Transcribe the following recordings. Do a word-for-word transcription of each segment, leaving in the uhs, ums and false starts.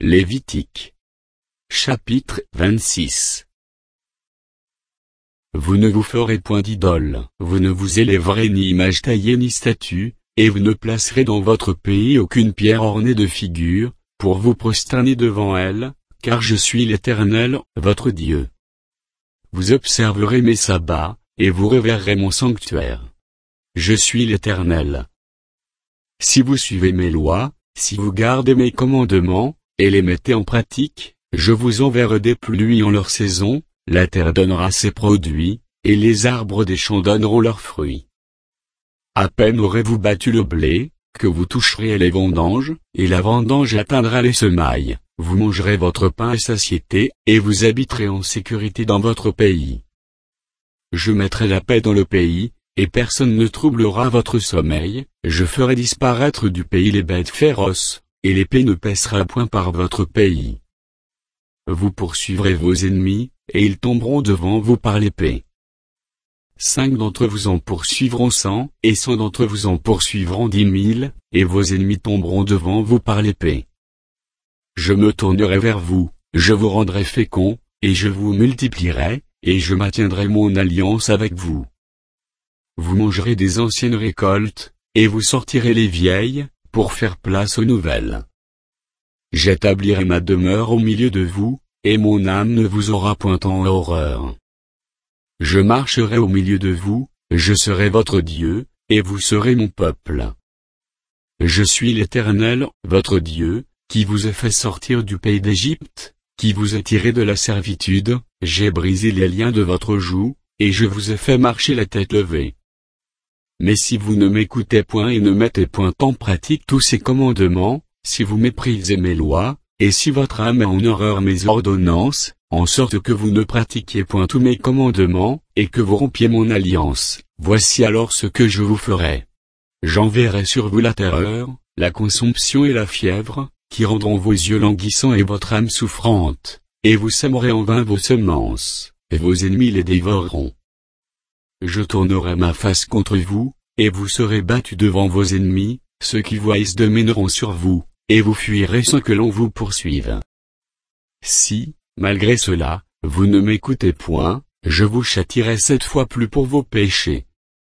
Lévitique. Chapitre vingt-six. Vous ne vous ferez point d'idole, vous ne vous élèverez ni image taillée ni statue, et vous ne placerez dans votre pays aucune pierre ornée de figures, pour vous prosterner devant elle, car je suis l'Éternel, votre Dieu. Vous observerez mes sabbats, et vous révérerez mon sanctuaire. Je suis l'Éternel. Si vous suivez mes lois, si vous gardez mes commandements, et les mettez en pratique, je vous enverrai des pluies en leur saison, la terre donnera ses produits, et les arbres des champs donneront leurs fruits. À peine aurez-vous battu le blé, que vous toucherez les vendanges, et la vendange atteindra les semailles, vous mangerez votre pain à satiété, et vous habiterez en sécurité dans votre pays. Je mettrai la paix dans le pays, et personne ne troublera votre sommeil, je ferai disparaître du pays les bêtes féroces, et l'épée ne pèsera point par votre pays. Vous poursuivrez vos ennemis, et ils tomberont devant vous par l'épée. Cinq d'entre vous en poursuivront cent, et cent d'entre vous en poursuivront dix mille, et vos ennemis tomberont devant vous par l'épée. Je me tournerai vers vous, je vous rendrai fécond, et je vous multiplierai, et je maintiendrai mon alliance avec vous. Vous mangerez des anciennes récoltes, et vous sortirez les vieilles, pour faire place aux nouvelles. J'établirai ma demeure au milieu de vous, et mon âme ne vous aura point en horreur. Je marcherai au milieu de vous, je serai votre Dieu, et vous serez mon peuple. Je suis l'Éternel, votre Dieu, qui vous ai fait sortir du pays d'Égypte, qui vous ai tiré de la servitude, j'ai brisé les liens de votre joug, et je vous ai fait marcher la tête levée. Mais si vous ne m'écoutez point et ne mettez point en pratique tous ces commandements, si vous méprisez mes lois, et si votre âme a en horreur mes ordonnances, en sorte que vous ne pratiquiez point tous mes commandements, et que vous rompiez mon alliance, voici alors ce que je vous ferai. J'enverrai sur vous la terreur, la consomption et la fièvre, qui rendront vos yeux languissants et votre âme souffrante, et vous sèmerez en vain vos semences, et vos ennemis les dévoreront. Je tournerai ma face contre vous, et vous serez battus devant vos ennemis, ceux qui vous haïssent domineront sur vous, et vous fuirez sans que l'on vous poursuive. Si, malgré cela, vous ne m'écoutez point, je vous châtierai sept fois plus pour vos péchés.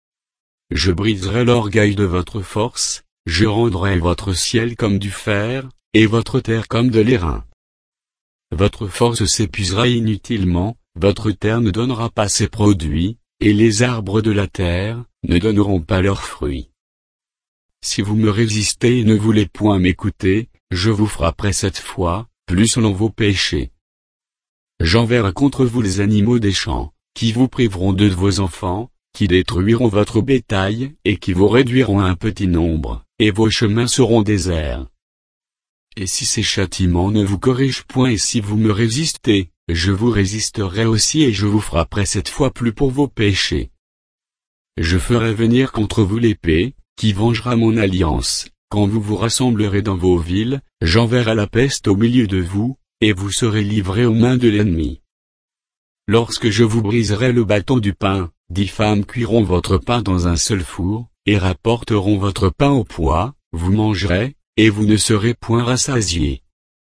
Je briserai l'orgueil de votre force, je rendrai votre ciel comme du fer, et votre terre comme de l'airain. Votre force s'épuisera inutilement, votre terre ne donnera pas ses produits, et les arbres de la terre ne donneront pas leurs fruits. Si vous me résistez et ne voulez point m'écouter, je vous frapperai cette fois, plus selon vos péchés. J'enverrai contre vous les animaux des champs, qui vous priveront de vos enfants, qui détruiront votre bétail, et qui vous réduiront à un petit nombre, et vos chemins seront déserts. Et si ces châtiments ne vous corrigent point et si vous me résistez, je vous résisterai aussi et je vous frapperai cette fois plus pour vos péchés. Je ferai venir contre vous l'épée, qui vengera mon alliance, quand vous vous rassemblerez dans vos villes, j'enverrai la peste au milieu de vous, et vous serez livrés aux mains de l'ennemi. Lorsque je vous briserai le bâton du pain, dix femmes cuiront votre pain dans un seul four, et rapporteront votre pain au poids, vous mangerez, et vous ne serez point rassasiés.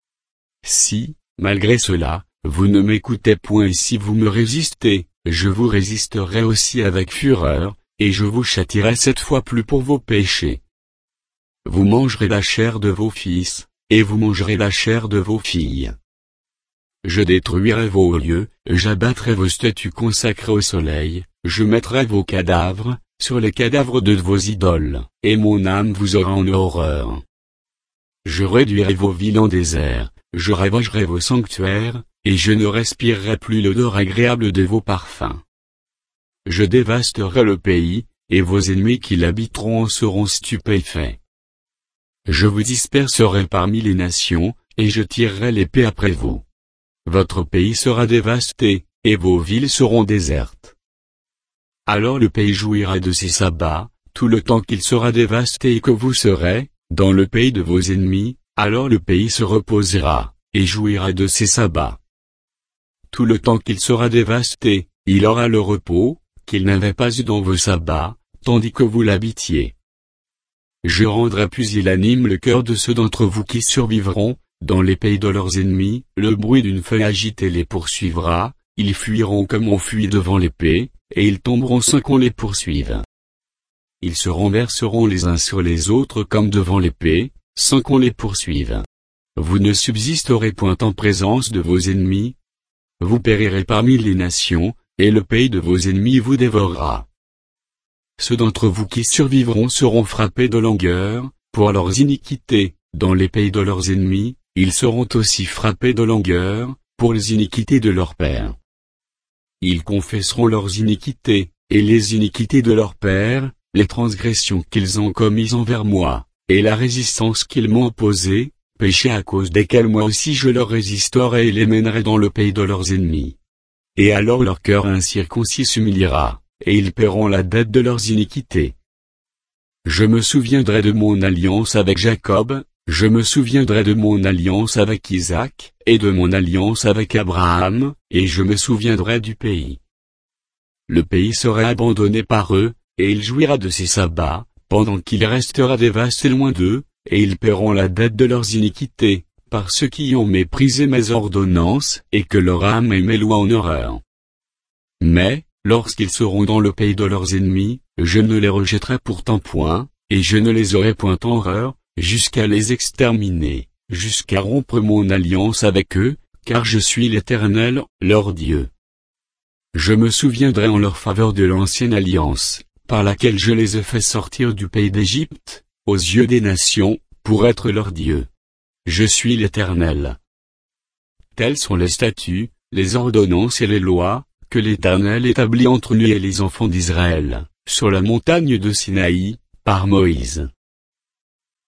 Si, malgré cela, vous ne m'écoutez point et si vous me résistez, je vous résisterai aussi avec fureur, et je vous châtierai sept fois plus pour vos péchés. Vous mangerez la chair de vos fils, et vous mangerez la chair de vos filles. Je détruirai vos lieux, j'abattrai vos statues consacrées au soleil, je mettrai vos cadavres, sur les cadavres de vos idoles, et mon âme vous aura en horreur. Je réduirai vos villes en désert, je ravagerai vos sanctuaires, et je ne respirerai plus l'odeur agréable de vos parfums. Je dévasterai le pays, et vos ennemis qui l'habiteront en seront stupéfaits. Je vous disperserai parmi les nations, et je tirerai l'épée après vous. Votre pays sera dévasté, et vos villes seront désertes. Alors le pays jouira de ses sabbats, tout le temps qu'il sera dévasté et que vous serez, dans le pays de vos ennemis, alors le pays se reposera, et jouira de ses sabbats. Tout le temps qu'il sera dévasté, il aura le repos, qu'il n'avait pas eu dans vos sabbats, tandis que vous l'habitiez. Je rendrai pusillanime le cœur de ceux d'entre vous qui survivront, dans les pays de leurs ennemis, le bruit d'une feuille agitée les poursuivra, ils fuiront comme on fuit devant l'épée, et ils tomberont sans qu'on les poursuive. Ils se renverseront les uns sur les autres comme devant l'épée, sans qu'on les poursuive. Vous ne subsisterez point en présence de vos ennemis. Vous périrez parmi les nations, et le pays de vos ennemis vous dévorera. Ceux d'entre vous qui survivront seront frappés de langueur, pour leurs iniquités, dans les pays de leurs ennemis, ils seront aussi frappés de langueur, pour les iniquités de leurs pères. Ils confesseront leurs iniquités, et les iniquités de leurs pères, les transgressions qu'ils ont commises envers moi, et la résistance qu'ils m'ont opposée, péchés à cause desquels moi aussi je leur résisterai et les mènerai dans le pays de leurs ennemis. Et alors leur cœur incirconcis s'humiliera, et ils paieront la dette de leurs iniquités. Je me souviendrai de mon alliance avec Jacob, je me souviendrai de mon alliance avec Isaac, et de mon alliance avec Abraham, et je me souviendrai du pays. Le pays sera abandonné par eux, et il jouira de ses sabbats, pendant qu'il restera dévasté loin d'eux, et ils paieront la dette de leurs iniquités, par ceux qui ont méprisé mes ordonnances, et que leur âme aimait loin en horreur. Mais, lorsqu'ils seront dans le pays de leurs ennemis, je ne les rejetterai pourtant point, et je ne les aurai point en horreur, jusqu'à les exterminer, jusqu'à rompre mon alliance avec eux, car je suis l'Éternel, leur Dieu. Je me souviendrai en leur faveur de l'ancienne alliance, par laquelle je les ai fait sortir du pays d'Égypte, aux yeux des nations, pour être leur Dieu. Je suis l'Éternel. Tels sont les statuts, les ordonnances et les lois, que l'Éternel établit entre lui et les enfants d'Israël, sur la montagne de Sinaï, par Moïse.